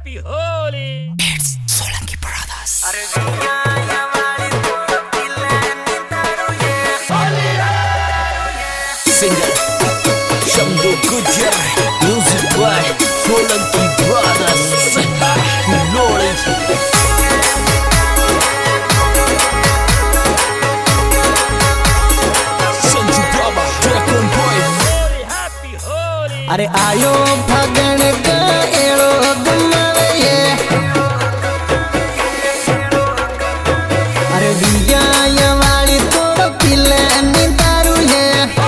Happy Holi! It's Solanki Brothers. Singer Shamdu Gujar, music by Solanki Brothers. Knowledge. Sanju Baba, Dragon Boy. Holi, happy Holi! अरे आयो फगण का एड़ो गमवे अरे दिया वाली तो पिल्ले नी दारू है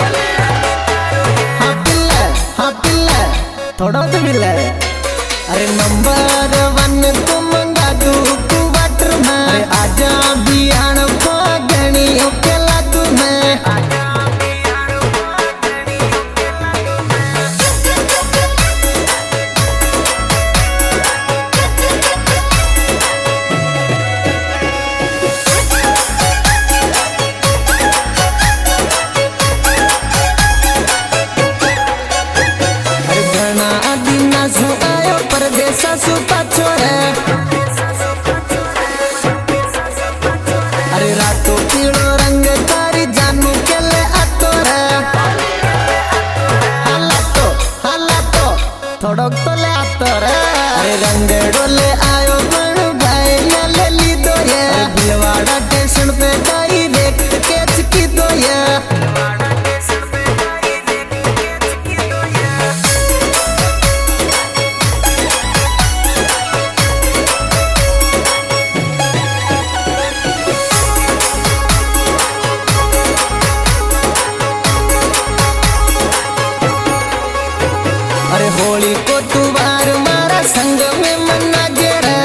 हाँ पिल्ले थोड़ा तो पिल्ले अरे नंबर 1 को मंगा दू क्वार्टर में अरे आजा बियान फगणी ओके लागू में सु पछोरे अरे रातों पीड़ो रंग तारी जानू के ले आतो रे हाला तो थोड़ो तो ले आतो रे अरे रंग डोले आयो बण भाई ले ली दो ये भिलवाड़ा स्टेशन पे डायरेक्ट कैच की दो ये अरे होली को तू बार मारा संग में मना गेरा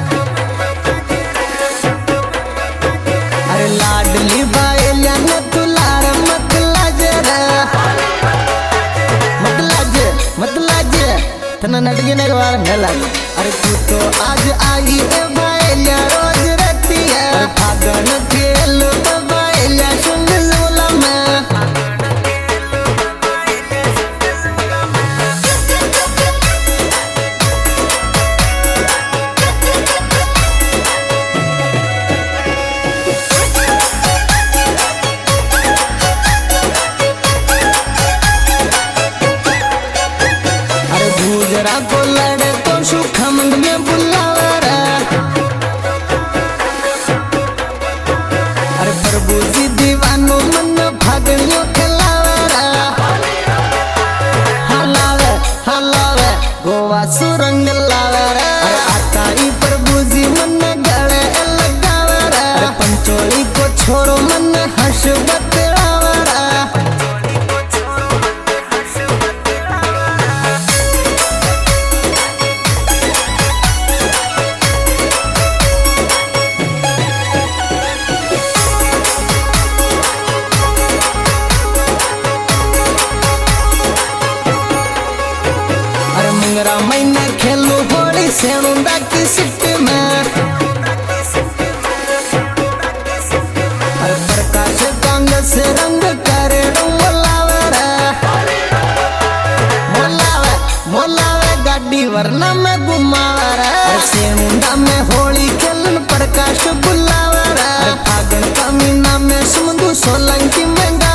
अरे लाडली बायलिया न तू लार मत लाजे तना नटगे ने बार न लागे अरे तू तो आज आई ए बायलिया रोज रहती है अरे फागन खेल तो बायलिया सुन लोला में गुजरा को लड़े तो सुखमंद में बुलावरा अरे प्रभु जी दीवानो मन भागनियो खिलावरा हलावे गोवा सुरंग लावरा अरे आता ही प्रभु जी मन गले लगावरा अरे पंचोली को छोरो मन हर्ष बतलावरा मंगरा महीना खेलू होली सेणुंदा की सिट में प्रकाश कांग से रंग करे मोलावे गाड़ी वरना में घुमावरा सेणुंदा में होली खेलन प्रकाश बुलावरा फागण का महीना में समुद्र सोलंकी में